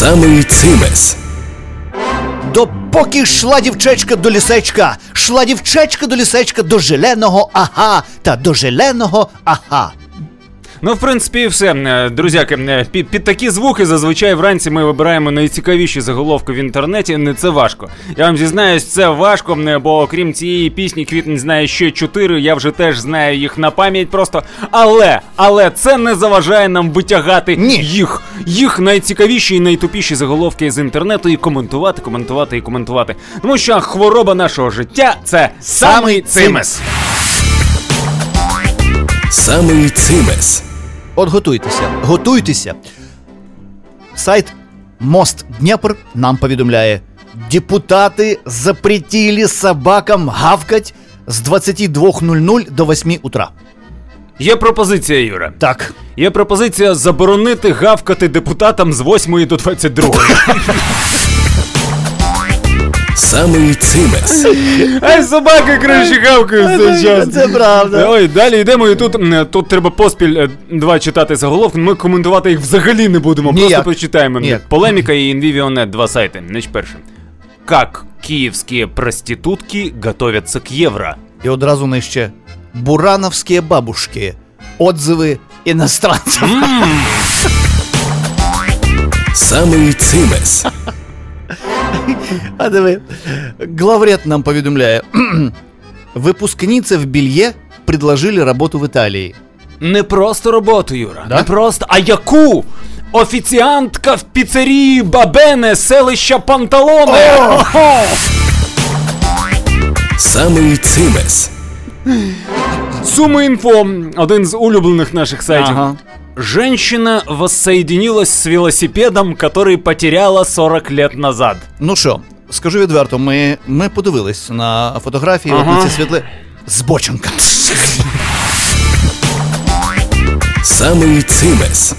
Самий цимес. Допоки йшла дівчечка до лісечка, шла дівчечка до лісечка до зеленого ага, та до зеленого ага. Ну, в принципі, все, друзяки, під такі звуки зазвичай вранці ми вибираємо найцікавіші заголовки в інтернеті, не це важко. Я вам зізнаюсь, це важко, бо окрім цієї пісні «Квітень знає ще 4», я вже теж знаю їх на пам'ять просто. Але це не заважає нам витягати їх найцікавіші і найтупіші заголовки з інтернету і коментувати. Тому що хвороба нашого життя – це самий цимес. Самий цимес. От готуйтеся. Сайт Мост Днепр нам повідомляє: депутати запретили собакам гавкать з 22:00 до 8 утра. Є пропозиція, Юра. Так. Є пропозиція заборонити гавкати депутатам з 8 до 22. Самий цимес. Ай, собаки краще гавкають цей час. Це правда. Ой, далі йдемо, і тут треба поспіль два читати заголовки. Ми коментувати їх взагалі не будемо, просто прочитаємо. Ніяк. Полеміка і Invivion.net, два сайти. Значить, перше. Как киевские проститутки готовятся к евро? І одразу нижче: бурановські бабушки. Отзиви іностранців. Самий цимес. А диви, главред нам повідомляє: випускниці в белье предложили роботу в Італії. Не просто роботу, Юра. Да? Не просто, а яку? Офіціантка в піцерії Бабене, селища Панталоне. Самий цимес. Суми.Інфо, один з улюблених наших сайтів. Ага. Женщина воссоединилась с велосипедом, который потеряла 40 лет назад. Ну що, скажу відверто, ми подивились на фотографії, от на ці світли. Збоченка. Самий цимес.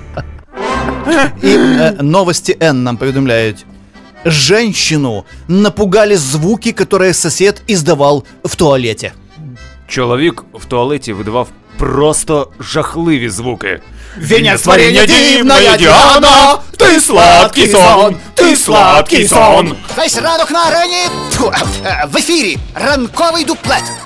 І новості Н нам повідомляють: женщину напугали звуки, которые сосед издавал в туалете. Чоловік в туалеті видавав просто жахливі звуки. Венец творення дивная Діана, ти сладкий сон. Весь ранок на арені, в ефірі ранковий дуплет.